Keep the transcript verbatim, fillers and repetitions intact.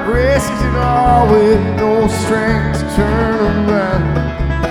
risks it all with no strength to turn around.